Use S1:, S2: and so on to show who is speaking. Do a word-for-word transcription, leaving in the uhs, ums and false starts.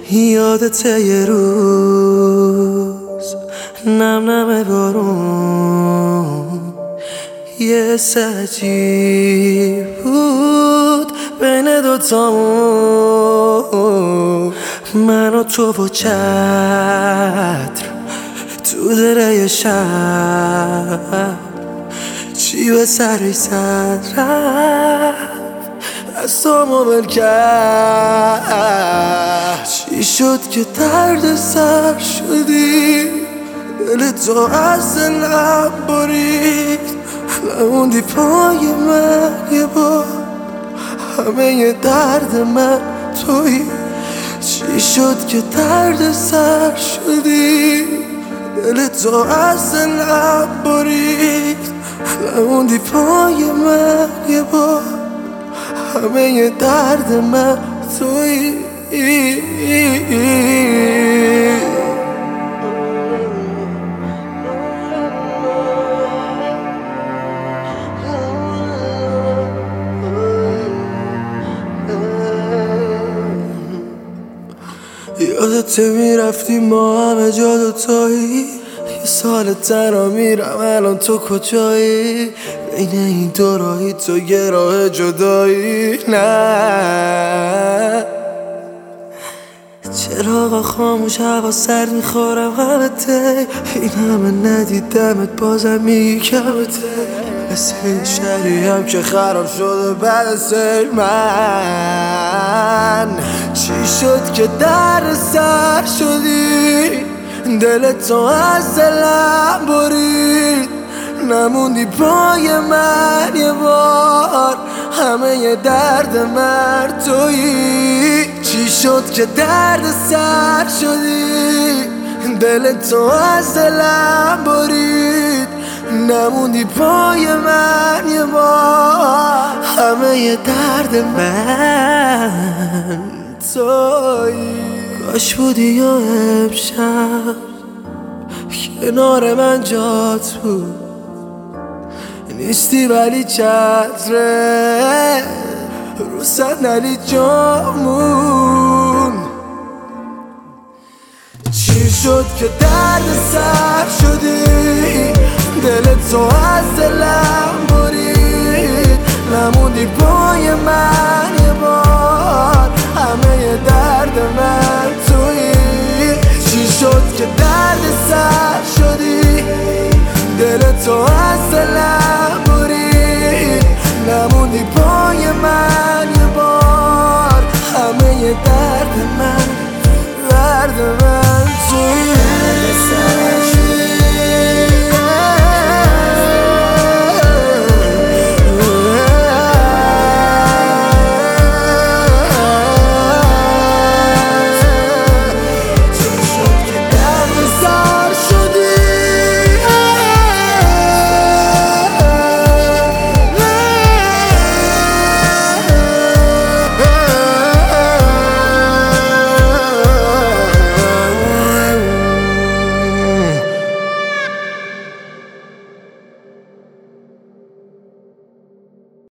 S1: یادته یه روز نم نم بارون یه سجی بود بین دوتامون، من و تو و چتر تو دره شب، چی به سری سر رفت از تو مبل کرد. چی شد که درد سر شدی، دل تو از دلم برید، نموندی پای من یه بار، همه ی درد من تویی. چی شد که درد سر شدی، دل تو از دلم برید، نموندی پای من یه بار، همه ی درد من تویی. یادته میرفتی ما همه جا دوتایی، یه سال تنها میرم الان تو کجایی، بین این دو راهی تو یه راه جدایی. نه چراغا خاموش، هوا سرد، میخورم همته، این همه ندیدمت بازم میگی کمته، مثل این شهری هم که خراب شده بعد از سیر من. چی شد که در سر شدی، دل تو از دلم برید، نموندی پای من یه بار، همه ی درد من تویی. چی شد که درد سر شدی، دل تو از دلم برید، نموندی پای من یه بار، همه ی درد من تویی. کاش بودی یا امشب کنار من جات بود، نیستی ولی چتره رو صندلی جامون. چی شد که درد سر شدی، دل تو از دلم برید، نموندی پای من یه بار،